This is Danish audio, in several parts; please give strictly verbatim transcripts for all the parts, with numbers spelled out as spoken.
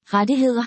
Rettigheder.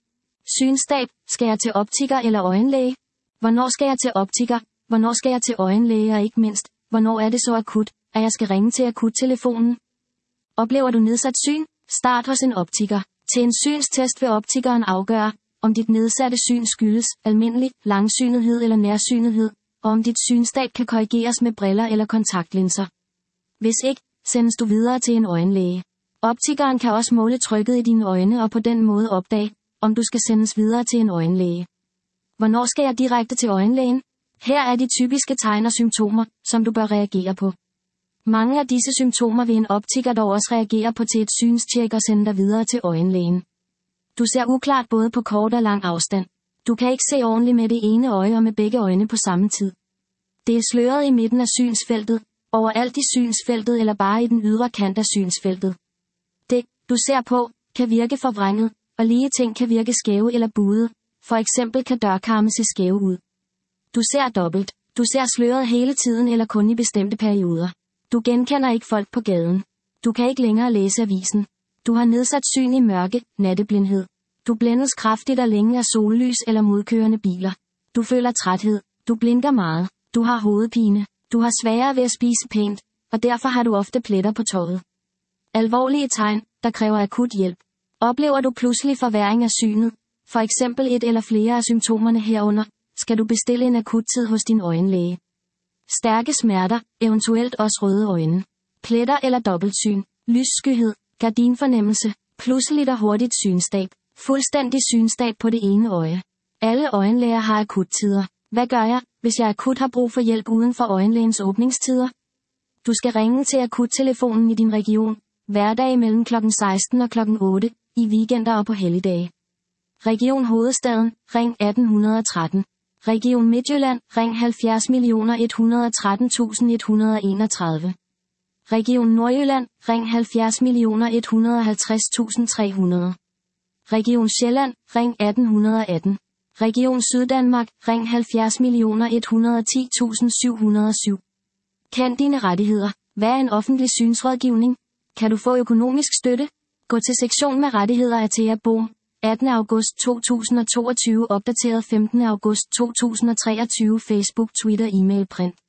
Synstab. Skal jeg til optiker eller øjenlæge? Hvornår skal jeg til optiker? Hvornår skal jeg til øjenlæge, og ikke mindst, hvornår er det så akut, at jeg skal ringe til akuttelefonen? Oplever du nedsat syn? Start hos en optiker. Til en synstest vil optikeren afgøre, om dit nedsatte syn skyldes almindelig langsynethed eller nærsynethed, og om dit synstab kan korrigeres med briller eller kontaktlinser. Hvis ikke, sendes du videre til en øjenlæge. Optikeren kan også måle trykket i dine øjne og på den måde opdage, om du skal sendes videre til en øjenlæge. Hvornår skal jeg direkte til øjenlægen? Her er de typiske tegn og symptomer, som du bør reagere på. Mange af disse symptomer vil en optiker dog også reagere på til et synstjek og sende dig videre til øjenlægen. Du ser uklart både på kort og lang afstand. Du kan ikke se ordentligt med det ene øje og med begge øjne på samme tid. Det er sløret i midten af synsfeltet, overalt i synsfeltet eller bare i den ydre kant af synsfeltet. Det, du ser på, kan virke forvrænget, og lige ting kan virke skæve eller buede. For eksempel kan dørkarme se skæve ud. Du ser dobbelt. Du ser sløret hele tiden eller kun i bestemte perioder. Du genkender ikke folk på gaden. Du kan ikke længere læse avisen. Du har nedsat syn i mørke, natteblindhed. Du blændes kraftigt og længe af sollys eller modkørende biler. Du føler træthed. Du blinker meget. Du har hovedpine. Du har sværere ved at spise pænt, og derfor har du ofte pletter på tøjet. Alvorlige tegn, der kræver akut hjælp. Oplever du pludselig forværring af synet, for eksempel et eller flere af symptomerne herunder, skal du bestille en akuttid hos din øjenlæge. Stærke smerter, eventuelt også røde øjne. Pletter eller dobbeltsyn, lysskyhed, gardinfornemmelse, pludseligt og hurtigt synstab, fuldstændig synstab på det ene øje. Alle øjenlæger har akuttider. Hvad gør jeg, hvis jeg akut har brug for hjælp uden for øjenlægens åbningstider? Du skal ringe til akuttelefonen i din region, hverdage mellem klokken seksten og klokken otte, i weekender og på helligdage. Region Hovedstaden, ring atten tretten. Region Midtjylland, ring halvfjerds millioner et hundrede og tretten tusind et hundrede og enogtredive. Region Nordjylland, ring halvfjerds millioner et hundrede og halvtreds tusind tre hundrede. Region Sjælland, ring atten atten. Region Syddanmark, ring halvfjerds millioner et hundrede og ti tusind syv hundrede og syv. Kend dine rettigheder. Hvad er en offentlig synsrådgivning? Kan du få økonomisk støtte? Gå til sektion med rettigheder af Thea Bohm. attende august to tusind og toogtyve, opdateret femtende august to tusind og treogtyve. Facebook, Twitter, e-mail, print.